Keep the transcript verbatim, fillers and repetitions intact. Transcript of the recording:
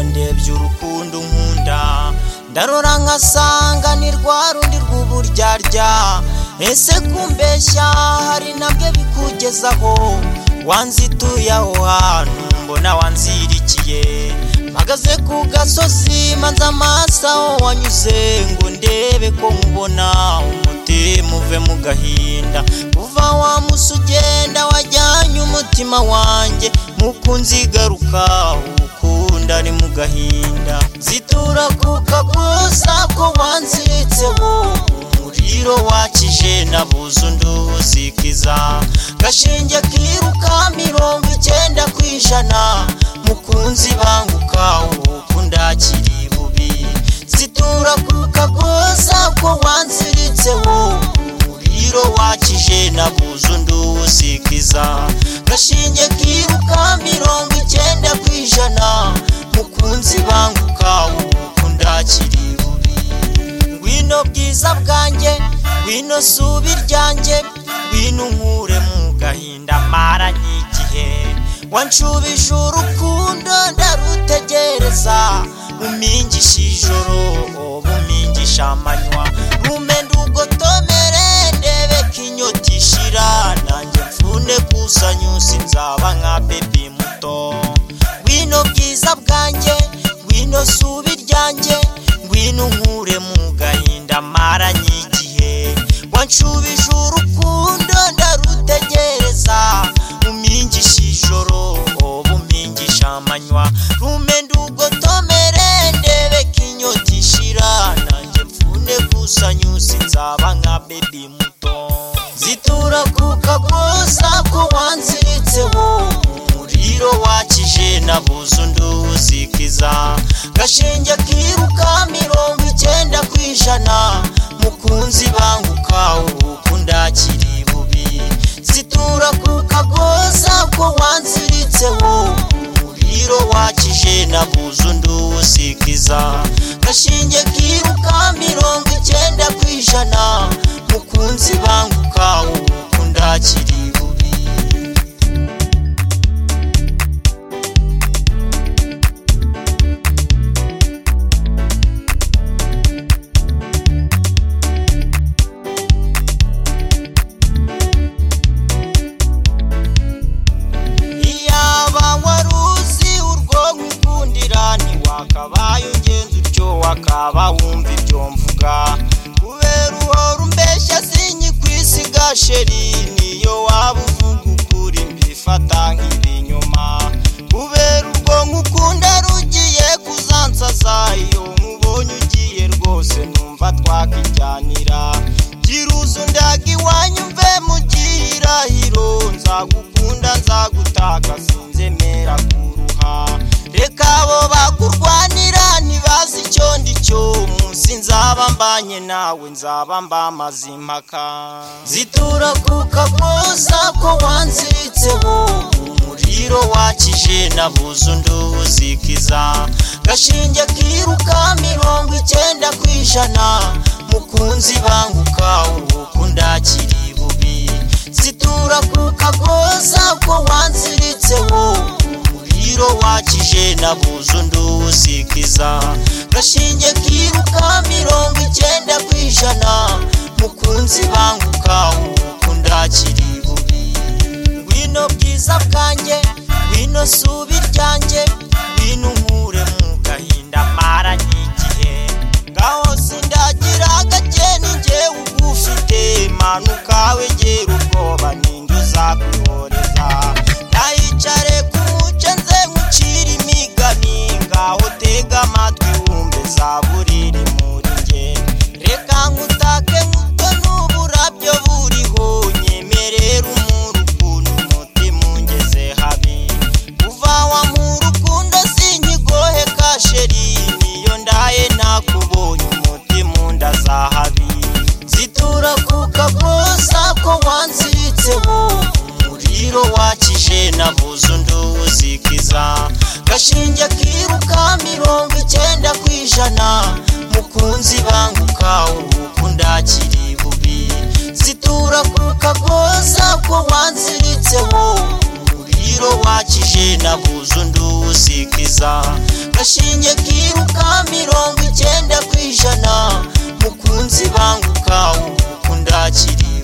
ndebye urukundo nkunda ndarora nkasanga ni rwa rundi rw'uburyarya ese kumbeshya hari nabyo bikugezaho wanzituye aho hantu mbona wanzirikiye mpagaze ku gasozi manza amaso aho wanyuze ngo ndebe ko nkubona umutima uve mu gahinda uva wa musi ugenda wajyanye umutima wanjye mukunzi garuka ukunda ari mu gahinda zitura ku kagusa ko wanziritseho umuriro wakije nabuze unduzikiza gashinge kiruka mirongo icyenda kw'ijana mukunzi banguka ukunda kiri bubi zitura ku kagusa ko wanziritseho umuriro wakije nabuze unduzikiza gashinge kiruka mirongo icyenda kw'ijana mukunzi banguka ukunda kiri bubi ngwino bwiza bwanjye ngwino subi ryanjye ngwino nkure mu gahinda maranye igihe wanshubije urukundo ndarutegereza umingisha ijoro ubumingisha amanywa rumende ugotomere ndebe kinyota ishira nanjye mfune kusanyusi nzaba nka baby muto ngwino bwiza bwanjye ngwino subi ryanjye ngwino nkure mu gahinda maranye igihe wanshubije urukundo ndarutegereza umingisha ijoro ubumingisha amanywa rumende ugotomere ndebe kinyota ishira nanjye mfune kusanyusi nzaba nka baby muto zitura ku kagusa ko wanziritseho umuriro wakije nabuze unduzikiza gashinge kiruka mirongo icyenda kw'ijana mukunzi banguka ukunda kiri bubi zitura ku kagusa ko wanziritseho umuriro wakije nabuze unduzikiza gashinge kiruka mirongo icyenda kw'ijana mukunzi banguka ukunda kiri bubi wakabaye ungenza utyo wakaba wumva ibyo mvuga kubera uhora umbeshya sinyikwisiga sheri niyo waba uvuga ukuri mbifata nk'ibinyoma kubera ubwo nkukunda rugiye kuzansaza iyo nkubonye ugiye rwose numva twakijyanira giruzu ndaga iwanyu mve mu gihirahiro nzagukunda nzagutaka sinzemera kuruha reka abo bakurwanira ntibazi icyo ndicyo munsi nzaba mbanye nawe nzaba mba mazimpaka zitura ku kagusa ko wanziritseho umuriro wakije nabuze unduzikiza gashinge kiruka mirongo icyenda kw'ijana mukunzi banguka ukunda kiri bubi zitura ku kagusa ko wanziritseho umuriro wakije nabuze unduzikiza gashinge kiruka mirongo icyenda kw'ijana mukunzi banguka ukunda kiri bubi ngwino bwiza bwanjye ngwino subi ryanjye ngwino nkure mu gahinda maranye igihe ngaho sindagira agakeni njyewe ugufite manuka wegera ubwoba ninde uzakwihoreza nayicare kumuce nze nkucira imigani ngaho tega amatwi wumve zaburiri muri nge reka nkutake nkuto n'uburabyo buriho nyemerera umurukundo umutima ungeze habi uva wa mu rukundo sinkigohe kasheri niyo ndaye nakubonye umutima undaza habi zitura ku kagusa ko wanziritseho umuriro wakije nabuze unduzikiza gashinge kiruka mirongo icyenda kw'ijana mukunzi banguka ukunda kiri bubi zitura ku kagusa ko wanziritseho umuriro wakije nabuze unduzikiza gusikiza gashinge kiruka mirongo icyenda ku ijana mukunzi banguka ukunda kiri